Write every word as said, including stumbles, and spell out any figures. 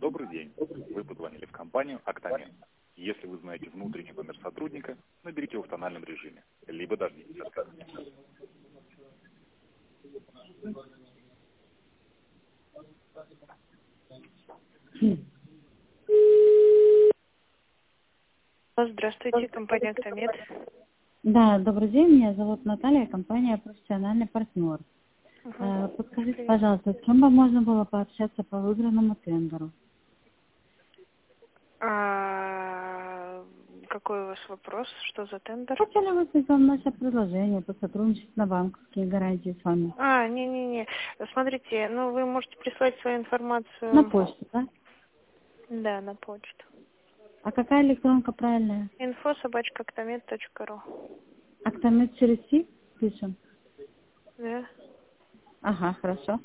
Добрый день. Вы позвонили в компанию «Актамет». Если вы знаете внутренний номер сотрудника, наберите его в тональном режиме, либо дождитесь ответа. Здравствуйте, компания «Актамет». Да, добрый день, меня зовут Наталья, компания «Профессиональный партнер». Угу. Подскажите, Привет. пожалуйста, с кем бы можно было пообщаться по выигранному тендеру? А, какой у вас вопрос? Что за тендер? Хотели выслать вам наше предложение по сотрудничеству на банковские гарантии с вами. А, не-не-не. Смотрите, ну вы можете прислать свою информацию. На почту, да? Да, на почту. А какая электронка правильная? инфо собачка актамет точка ру. Актамет через «си» пишем? Да. Ага, хорошо.